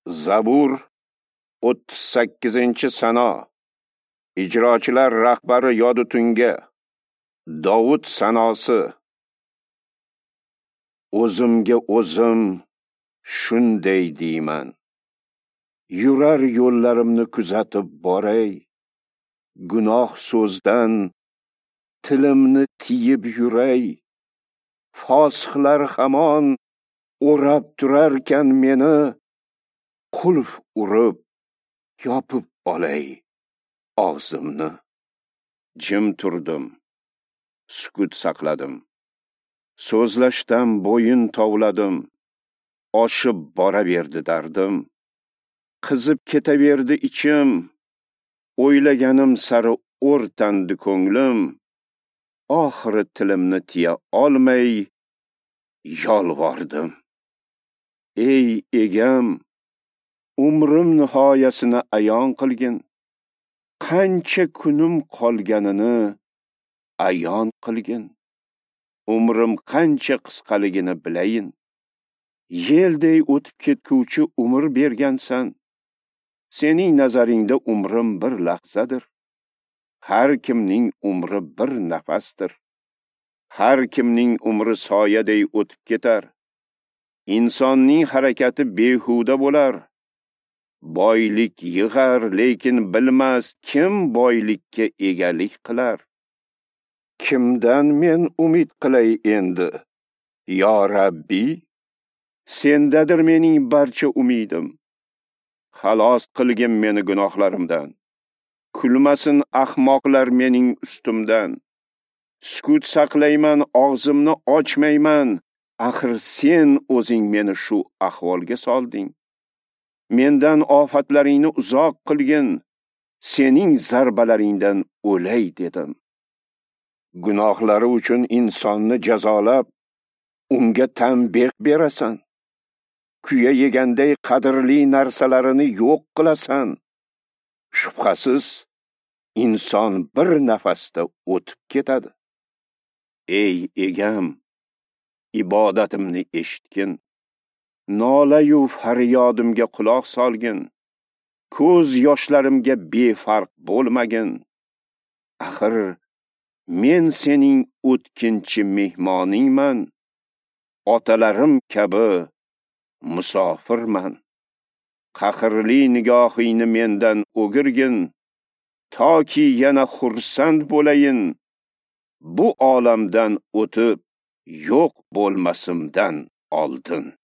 Zabur 38-sano. Ijrochilar rahbari Yodutunga. Davud sanosi. O'zimga o'zim shunday deyman. Yurar yo'llarimni kuzatib boray. Gunoh so'zdan tilimni tiyib yuray. Fosixlar hamon o'rab turarkan meni, qulf urib yopib olay og'zimni. Jim turdim, sukut saqladim. So'zlashdan bo'yin tovladim. Oshib boraverdi dardim. Qizib ketaverdi ichim. O'ylaganim sari o'rtandi ko'nglim. Oxiri tilimni tiya olmay yolvordim. Ey egam, umrim nihoyasini ayon qilgin. Qancha kunim qolganini ayon qilgin. Umrim qancha qisqaligini bilayin. Yelday o'tib ketguvchi umr bergansan. Sening nazaringda umrim bir lahzadir. Har kimning umri bir nafasdir. Har kimning umri soyaday o'tib ketar. Insonning harakati behuda bo'lar. Boylik yig'ar, lekin bilmas kim boylikka egalik qilar. Kimdan men umid qilay endi? Yo Rabbi, sendadir mening barcha umidim. Xalos qilgin meni gunohlarimdan. Kulmasin ahmoqlar mening ustimdan. Sukut saqlayman, og'zimni ochmayman. Axir sen o'zing meni shu ahvolga solding. Mendan ofatlaringni uzoq qilgin. Sening zarbalaringdan o'lay dedim. Gunohlari uchun insonni jazolab, unga tanbeh berasan. Kuya yeganday qadrli narsalarini yo'q qilasan. Shubhasiz, inson bir nafasda o'tib ketadi. Ey egam, ibodatimni eshitgin. Nola-yu faryodimga quloq solgin. Ko'z yoshlarimga befarq bo'lmagin. Axir men sening o'tkinchi mehmoningman. Otalarim kabi musofirman. Qahrli nigohingni mendan o'girgin, toki yana xursand bo'layin. Bu olamdan o'tib yo'q bo'lmasimdan oldin.